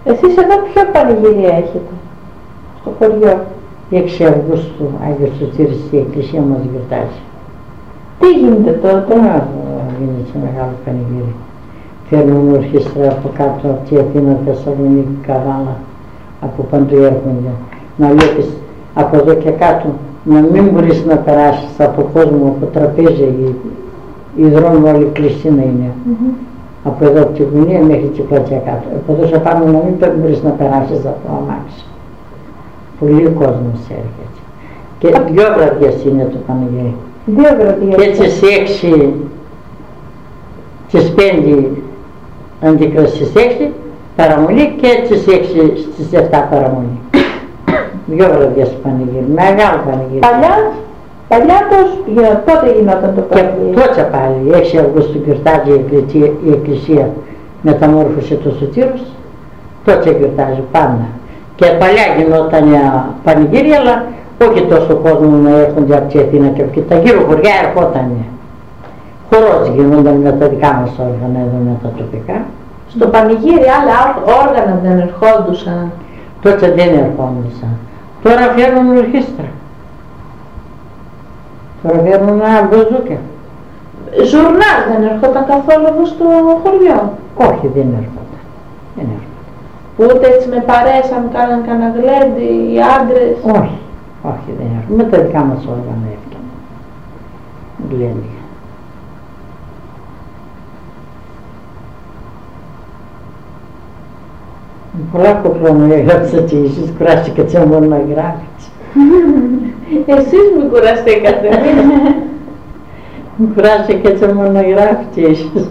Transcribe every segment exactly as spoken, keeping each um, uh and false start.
Εσείς εδώ ποιο πανηγύρια έχετε στο χωριό? έξι Αυγούστου Άγιος Σωτήρης η εκκλησία μας γιορτάζει. Τι γίνεται τότε? Γίνεται μεγάλο πανηγύρι. Φέρνουν ορχήστρα από κάτω, από τη Αθήνα, Θεσσαλονίκη, Καβάλα, από παντού έρχονται. Να βλέπεις από εδώ και κάτω, να μην μπορείς να περάσεις από κόσμο, από τραπέζια, οι, οι δρόμοι όλοι κλειστοί να είναι. Mm-hmm. Από εδώ από τη γωνία μέχρι την πλατεία κάτω. Από εδώ σε πάνω να μην μπορείς να περάσεις από αμάξι. Πολύ κόσμος έρχεται. Και δύο βραδιές είναι το πανηγύρι. Δύο βραδιές. Και τις έξι, τις πέντε αντίκρα στις έξι παραμονή και τις έξι στις εφτά παραμονή. Δύο βραδιές πανηγύρι, μεγάλο πανηγύρι. Παλιά, παλιά πώς, πότε γινόταν το πανηγύρι? Και τότε πάλι, έξι Αυγούστου γιορτάζει η εκκλησία, μεταμόρφωσε το Σωτήρος, τότε γιορτάζει πάντα. Και παλιά γινόταν πανηγύρια, αλλά όχι τόσο κόσμο να έρχονται από τη Αθήνα και από τα γύρω χωριά ερχότανε. Χορός γινόταν με τα δικά μας όργανα εδώ με τα τοπικά. Στο πανηγύρι άλλα όργανα δεν ερχόντουσαν? Τότε δεν ερχόντουσαν. Τώρα φέρνουν ορχήστρα. Τώρα φέρνουν μπουζούκια. Ζουρνάς δεν ερχόταν καθόλου εδώ στο χωριό? Όχι, δεν ερχόταν. Δεν ερχόταν. Ούτε έτσι με παρέες αν κάναν κανένα γλέντι οι άντρες? Όχι, όχι δεν έρχονται. Με τα δικά μας όργανα έφτιανα. Γλέντι. Πολλά χρόνο έγραψατε, εσείς κουράστηκατε μόνο να γράφετε. Εσείς με κουραστήκατε. Μου κουράστηκατε μόνο να γράφετε εσείς.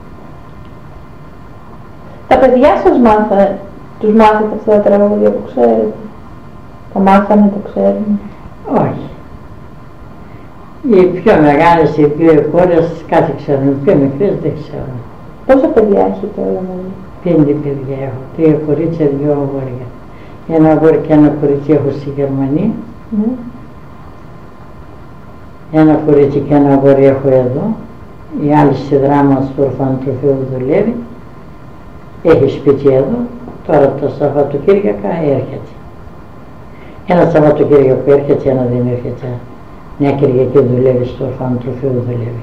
Τα παιδιά σας μάθα, τους μάθετε αυτά τα τραγούδια που ξέρετε? Τα μάθανε, τα ξέρουν? Όχι. Οι πιο μεγάλες, οι πιο κόρες κάτι ξέρουν, οι πιο μικρές δεν ξέρουν. Πόσα παιδιά έχετε όλα μαζί? Πέντε παιδιά έχω, τρία κορίτσια, δυο αγόρια. Ένα αγόρι και ένα κορίτσι έχω στη Γερμανία. Mm. Ένα κορίτσι και ένα αγόρι έχω εδώ. Η άλλη στη Δράμα στο ορφανοτροφείο δουλεύει. Έχει σπίτι εδώ. Τώρα τα Σαββατοκύριακα έρχεται. Ένα Σαββατοκύριακο έρχεται, ένα δεν έρχεται. Μια Κυριακή δουλεύει στο ορφανοτροφείο δουλεύει.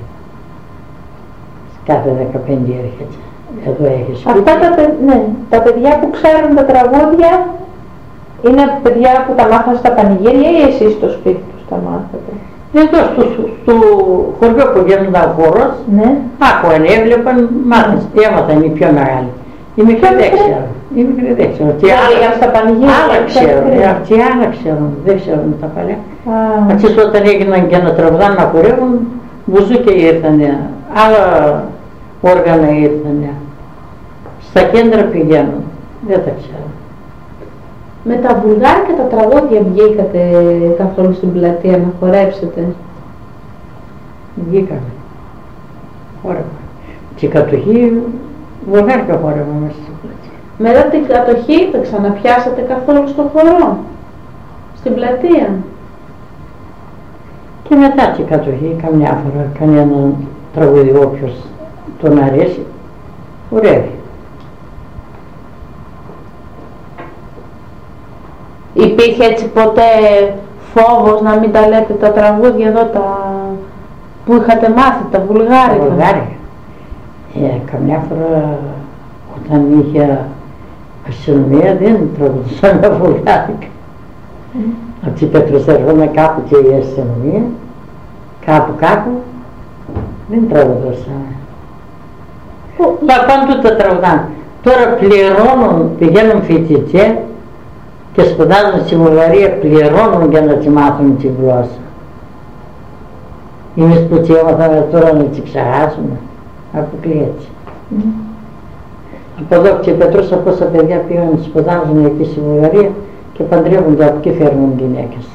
Κάθε δεκαπέντε έρχεται. Εδώ έχει σπίτι. Αυτά τα, ναι, τα παιδιά που ξέρουν τα τραγούδια είναι παιδιά που τα μάθαν στα πανηγύρια ή εσείς στο σπίτι τους τα μάθατε? Εδώ στο, στο χωριό που γίνονταν χώρος, ναι. άκουαν, έβλεπαν, μάθαν, έμαθαν οι πιο μεγάλοι. Οι μικροί δεν ξέρουν. Οι μικροί δεν ξέρουν. Άλλα στα πανηγύρια. Άλλα ξέρουν. Αυτοί άλλα ξέρουν. Δεν ξέρουν τα παλιά. Αυτοί όταν έγιναν και να τραγουδάνε να χορεύουν, μπουζούκια ήρθανε. Άλλα όργανα ήρθανε. Στα κέντρα πηγαίνουν. Δεν τα ξέρουν. Με τα βουλγάρικα τα τραγούδια βγήκατε καθόλου στην πλατεία να χορέψετε? Βγήκαμε. Χόρευα. Και η κατοχή βουλγάρικα χόρευα μέσα στην πλατεία. Μετά την κατοχή τα ξαναπιάσατε καθόλου στο χορό? Στην πλατεία? Και μετά την κατοχή καμιά φορά κανένα τραγούδι όποιος τον αρέσει χορεύει. Υπήρχε έτσι ποτέ φόβος να μην τα λέτε τα τραγούδια εδώ τα... που είχατε μάθει, τα βουλγάρικα? Βουλγάρικα. Ε, καμιά φορά όταν είχε αστυνομία δεν τραγουδούσαν τα βουλγάρικα. Mm. Από την Πέτρος έρχομαι κάπου και η αστυνομία, κάπου κάπου δεν τραγουδούσαν. Μα παντού τα τραγουδάνε. Τώρα πληρώνουν, πηγαίνουν φοιτητές και σπουδάζουν στη Βουλγαρία, πληρώνουν για να τη μάθουν τη γλώσσα. Εμείς που τι έμαθαμε τώρα να τη ξεχάσουμε, αποκλείεται. Mm. Από εδώ και Πετρούσα πόσα παιδιά πήγαν να σπουδάζουν εκεί στη Βουλγαρία και παντρεύονται, από εκεί φέρνουν γυναίκες.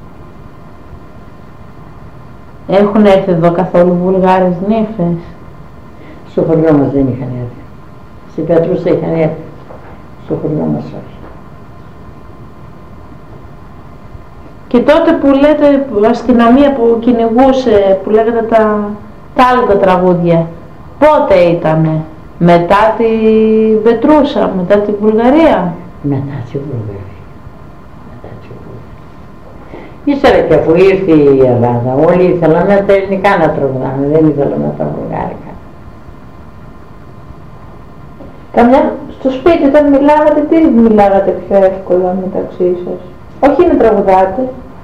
Έχουν έρθει εδώ καθόλου Βουλγάρες νύφες? Στο χωριό μας δεν είχαν έρθει. Στην Πετρούσα είχαν έρθει, στο χωριό μας όχι. Και τότε που λέτε αστυνομία που κυνηγούσε, που λέγατε τα, τα άλλα τα τραγούδια, πότε ήτανε? Μετά την Πετρούσα, μετά την Βουλγαρία. Μετά την Βουλγαρία. Μετά την Βουλγαρία. Ύστερα και αφού ήρθε η Ελλάδα, όλοι ήθελαν τα ελληνικά να τραγουδάνε, δεν ήθελαν τα βουλγάρικα. Καμιά στο σπίτι όταν μιλάγατε, τι μιλάγατε πιο εύκολα μεταξύ σας? Όχι να τραγουδάτε.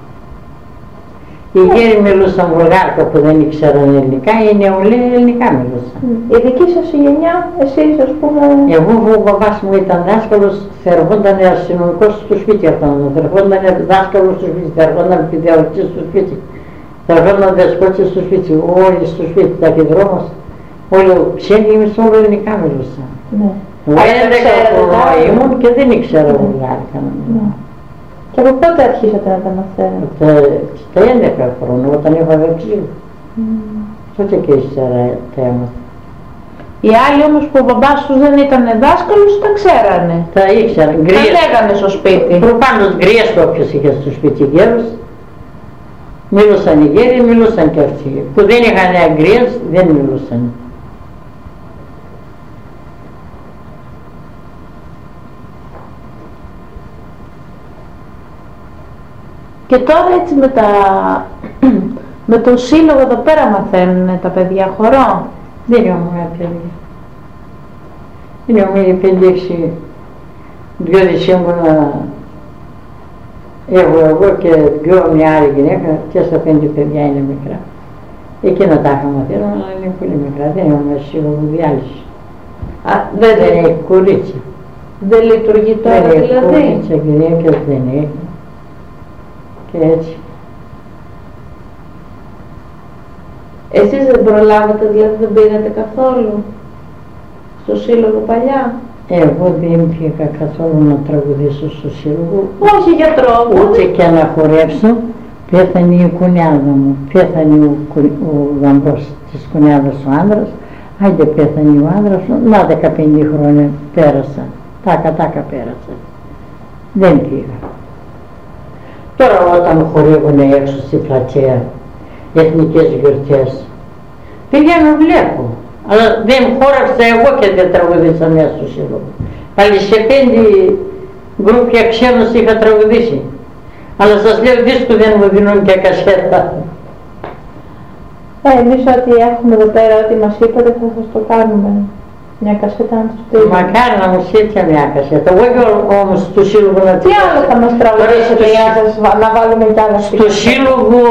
Οι γέροι μιλούσαν βουλγάρικα που δεν ήξεραν ελληνικά, οι νεολαίοι ελληνικά μιλούσαν. Η δική σας η γενιά, εσείς ας πούμε... Εγώ που ο παπάς μου ήταν δάσκαλος, θερχόταν αστυνομικός στο σπίτι αυτό, θερχόταν δάσκαλος στο σπίτι, θερχόταν πηδεωτής στο σπίτι, θερχόταν δεσπότης στο σπίτι, όλοι στο σπίτι, ταχυδρόμος, όλοι ξένοι εμείς όλοι ελληνικά μιλούσαν. Ναι. Εγώ έντεκα χρονών ήμουν και δεν ήξερα βουλγάρικα να μιλάω. Και από πότε αρχίσατε να τα μαθαίνετε? Στα έντεκα χρόνια, όταν είχα δεξί. Mm. Τότε και ύστερα τα έμαθα. Οι άλλοι όμως που ο μπαμπάς τους δεν ήταν δάσκαλος, τα ξέρανε. Τα ήξεραν. Τα λέγανε στο σπίτι. Προπάντως γκρίες το όποιος είχε στο σπίτι γέρους. Μίλουσαν οι γέροι, μιλούσαν και αυτοί. Που δεν είχαν γκρίες, δεν μιλούσαν. Και τώρα έτσι με, τα... με το σύλλογο εδώ πέρα μαθαίνουν τα παιδιά χορό. Δεν είναι όμως παιδιά. Είναι όμως πέντε έξι, δυο δισήμουνα έχω εγώ και δυο μια άλλη γυναίκα, τέσσερα πέντε παιδιά είναι μικρά. Εκείνα τα είχα μαθαίνω, αλλά είναι πολύ μικρά, δεν έχουμε σύλλογο διάλυση. Α, δεν, δεν έχει κορίτσια. Δεν λειτουργεί τώρα δεν δηλαδή. Δεν έχει κορίτσια, γυναίκες δεν έχει. Και έτσι. Εσείς δεν προλάβατε, δηλαδή δεν πήγατε καθόλου στο σύλλογο παλιά? Εγώ δεν πήγα καθόλου να τραγουδήσω στο σύλλογο. Όχι για τρόπο. Ούτε και να χορέψω. Πέθανε η κουνιάδα μου, πέθανε ο, ο γαμπρός της κουνιάδας ο άντρας. Άιντε πέθανε ο άντρας, να δεκαπέντε χρόνια πέρασα. Τάκα τάκα πέρασα. Δεν πήγα. Τώρα όταν χορεύουνε έξω στη πλατεία, εθνικές γιορτές, πηγαίνω βλέπω. Αλλά δεν χόρευσα εγώ και δεν τραγουδίσα μέσα στο σύλλογο. Πάλι σε πέντε γκρουπια ξένους είχα τραγουδήσει. Αλλά σας λέω δίσκο δεν μου δίνουν και κασέτα. Ε, εμείς ό,τι έχουμε εδώ πέρα, ό,τι μας είπατε θα σας το κάνουμε. Μια κασέτα να τους στείλουμε. Μακάρι να μου στείλετε μια κασέτα. Εγώ και όμως του σύλλογου να... Τι άλλο θα μας τραγουδήσετε για να βάλουμε κι άλλα στο σύλλογο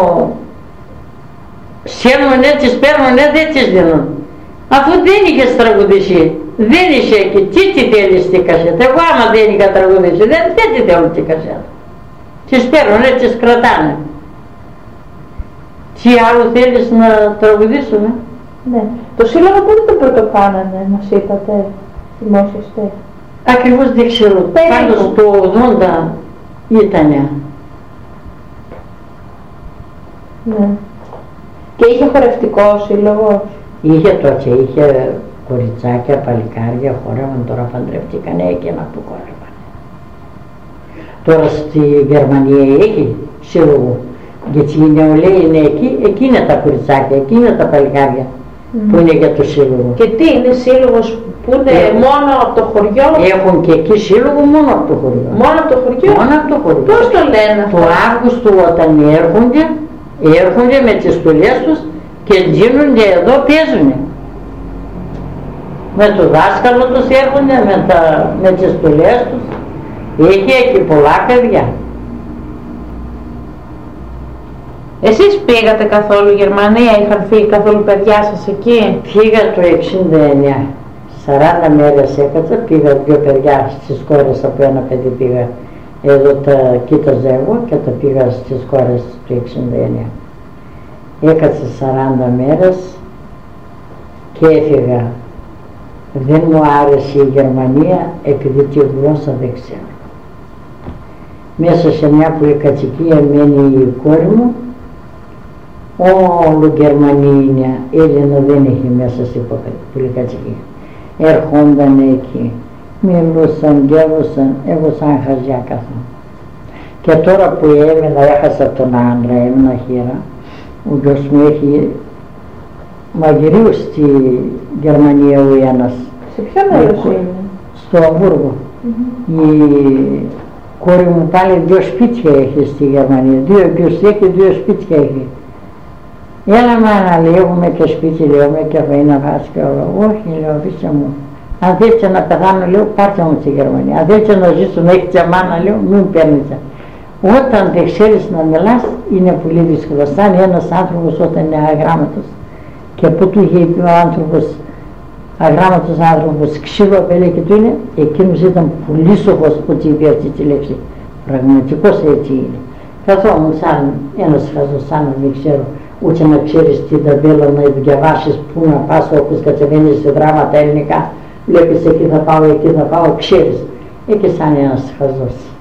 στέλνουν έτσι, παίρνουν έτσι, δεν τις δίνουν. Αφού δεν είχες τραγουδήσει, δεν είσαι εκεί, τι τι θέλεις την κασέτα? Εγώ άμα δεν είχα τραγουδήσει, δεν, δεν τη θέλω την κασέτα. Τις παίρνουν έτσι, τις κρατάνε. Τι άλλο θέλεις να τραγουδήσουμε? Ναι. Το σύλλογο πότε το πρωτοκάνανε, μας είπατε, δημόσιστε? Ακριβώς δεν ξέρω, πάντως το ογδόντα ήτανε. Ναι. Και είχε χορευτικό σύλλογο? Είχε τότε, είχε κοριτσάκια, παλικάρια, χόρευαν, τώρα παντρευτήκανε εκείνα που χόρευαν. Τώρα στη Γερμανία έχει σύλλογο, γιατί οι νεολαίοι είναι εκεί, εκεί είναι τα κοριτσάκια, εκεί είναι τα παλικάρια mm. που είναι για το σύλλογο. Και τι είναι σύλλογος που είναι ε, μόνο από το χωριό? Έχουν και εκεί σύλλογο μόνο από το χωριό. Μόνο από το χωριό? Μόνο από το χωριό. Πώς το λένε αυτό? Το Αύγουστο όταν έρχονται, έρχονται με τις στολές τους και γίνονται εδώ, παίζουν. Με το δάσκαλο τους έρχονται, με, τα, με τις στολές τους. Έχει εκεί πολλά παιδιά. Εσείς πήγατε καθόλου Γερμανία, είχαν φύγει καθόλου παιδιά σας εκεί? Πήγα το εξήντα εννιά, σαράντα μέρες έκατσα, πήγα δύο παιδιά στις κόρες, από ένα παιδί πήγα, εδώ τα κοίταζα εγώ και τα πήγα στις κόρες το εξήντα εννιά. Έκατσα σαράντα μέρες και έφυγα. Δεν μου άρεσε η Γερμανία επειδή τη γλώσσα δεν ξέρω. Μέσα σε μια πολυκατοικία μένει η κόρη μου, όλο Γερμανία είναι, Έλληνα δεν έχει μέσα στην πολυκατοικία. Έρχονταν εκεί, μιλούσαν, γεύουσαν, εγώ σαν χαζιά καθόλου. Και τώρα που έμεινα, έχασα τον άντρα, έμεινα χείρα, ο γιος μου έχει μαγειρίου στη Γερμανία ο ένας. Σε ποιο μέρος είναι? Στο Αμβούργο. Mm-hmm. Η κόρη μου πάλι δύο σπίτια έχει στη Γερμανία, δύο εγκυοστία και δύο σπίτια έχει. Έλα μάνα, λέει, έχουμε και σπίτι, λέω, με και να βάζει και όλα. Όχι, λέω, πίσω μου. Αν θέλετε να πεθάνω, λέω, πάρτε μου στη Γερμανία. Αν θέλετε να ζήσω να έχετε μάνα, λέω, μην παίρνετε. Όταν δεν ξέρεις να μιλάς, είναι πολύ δύσκολο. Σαν ένας άνθρωπος όταν είναι αγράμματος και που του είχε πει ο άνθρωπος, αγράμματος άνθρωπος, ξύλο απέλεγε του είναι, εκείνος ήταν πολύ σοφός που του είπε αυτή τη λέξη. Πραγματικός έτσι είναι. Καθόμουν σαν ένας χαζός, σαν να μην ξέρω, ούτε να ξέρεις την ταμπέλα να διαβάσεις, πού να πας, όπως κατεβαίνεις σε δράματα ελληνικά, βλέπεις εκεί θα πάω, εκεί θα πάω, ξέρεις. Εκεί σαν ένας χαζός.